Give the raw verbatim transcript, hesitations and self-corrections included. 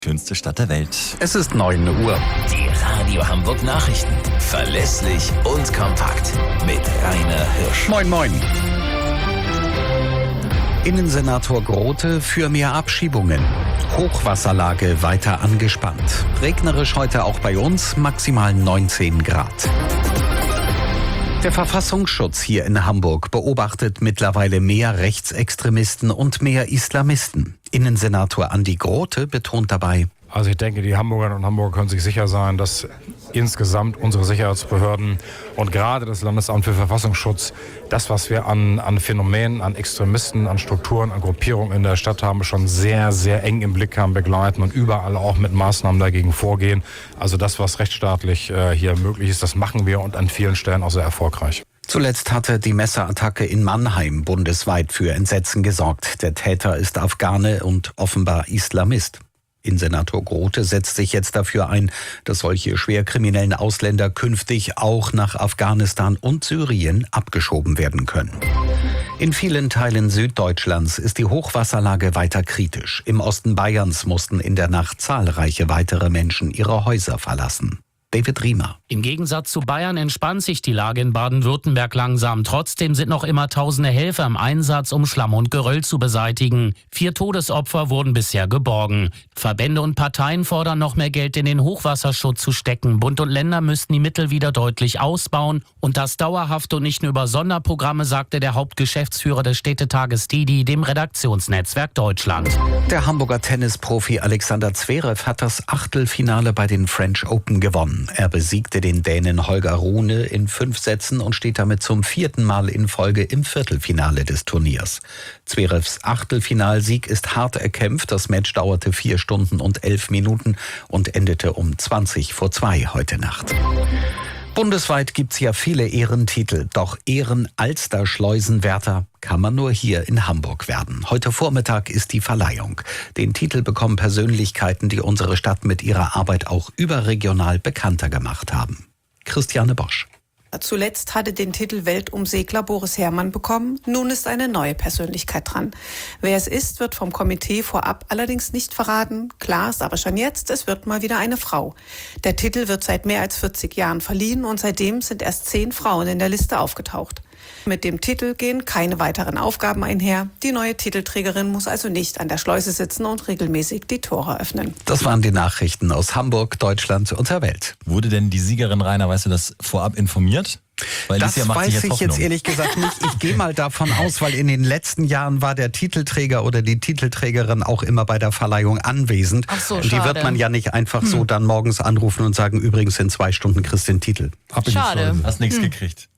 Schönste Stadt der Welt. Es ist neun Uhr. Die Radio Hamburg Nachrichten. Verlässlich und kompakt. Mit Rainer Hirsch. Moin, moin. Innensenator Grote für mehr Abschiebungen. Hochwasserlage weiter angespannt. Regnerisch heute auch bei uns, maximal neunzehn Grad. Der Verfassungsschutz hier in Hamburg beobachtet mittlerweile mehr Rechtsextremisten und mehr Islamisten. Innensenator Andi Grote betont dabei: Also ich denke, die Hamburgerinnen und Hamburger können sich sicher sein, dass insgesamt unsere Sicherheitsbehörden und gerade das Landesamt für Verfassungsschutz das, was wir an, an Phänomenen, an Extremisten, an Strukturen, an Gruppierungen in der Stadt haben, schon sehr, sehr eng im Blick haben, begleiten und überall auch mit Maßnahmen dagegen vorgehen. Also das, was rechtsstaatlich äh, hier möglich ist, das machen wir und an vielen Stellen auch sehr erfolgreich. Zuletzt hatte die Messerattacke in Mannheim bundesweit für Entsetzen gesorgt. Der Täter ist Afghane und offenbar Islamist. Innensenator Grote setzt sich jetzt dafür ein, dass solche schwerkriminellen Ausländer künftig auch nach Afghanistan und Syrien abgeschoben werden können. In vielen Teilen Süddeutschlands ist die Hochwasserlage weiter kritisch. Im Osten Bayerns mussten in der Nacht zahlreiche weitere Menschen ihre Häuser verlassen. David Riemer. Im Gegensatz zu Bayern entspannt sich die Lage in Baden-Württemberg langsam. Trotzdem sind noch immer tausende Helfer im Einsatz, um Schlamm und Geröll zu beseitigen. Vier Todesopfer wurden bisher geborgen. Verbände und Parteien fordern noch mehr Geld in den Hochwasserschutz zu stecken. Bund und Länder müssten die Mittel wieder deutlich ausbauen. Und das dauerhaft und nicht nur über Sonderprogramme, sagte der Hauptgeschäftsführer des Städtetages Didi dem Redaktionsnetzwerk Deutschland. Der Hamburger Tennisprofi Alexander Zverev hat das Achtelfinale bei den French Open gewonnen. Er besiegte den Dänen Holger Rune in fünf Sätzen und steht damit zum vierten Mal in Folge im Viertelfinale des Turniers. Zverevs Achtelfinalsieg ist hart erkämpft. Das Match dauerte vier Stunden und elf Minuten und endete um zwanzig vor zwei heute Nacht. Bundesweit gibt's ja viele Ehrentitel, doch Ehren-Alster-Schleusenwärter kann man nur hier in Hamburg werden. Heute Vormittag ist die Verleihung. Den Titel bekommen Persönlichkeiten, die unsere Stadt mit ihrer Arbeit auch überregional bekannter gemacht haben. Christiane Bosch. Zuletzt hatte den Titel Weltumsegler Boris Herrmann bekommen. Nun ist eine neue Persönlichkeit dran. Wer es ist, wird vom Komitee vorab allerdings nicht verraten. Klar ist aber schon jetzt, es wird mal wieder eine Frau. Der Titel wird seit mehr als vierzig Jahren verliehen und seitdem sind erst zehn Frauen in der Liste aufgetaucht. Mit dem Titel gehen keine weiteren Aufgaben einher. Die neue Titelträgerin muss also nicht an der Schleuse sitzen und regelmäßig die Tore öffnen. Das waren die Nachrichten aus Hamburg, Deutschland und der Welt. Wurde denn die Siegerin, Rainer, weißt du das, vorab informiert? Weil das Alicia macht weiß sich jetzt ich Hoffnung. jetzt ehrlich gesagt nicht. Ich gehe mal davon aus, weil in den letzten Jahren war der Titelträger oder die Titelträgerin auch immer bei der Verleihung anwesend. Ach so, und die schade. wird man ja nicht einfach so dann morgens anrufen und sagen, übrigens in zwei Stunden kriegst du den Titel. Schade. Hast nichts hm. gekriegt.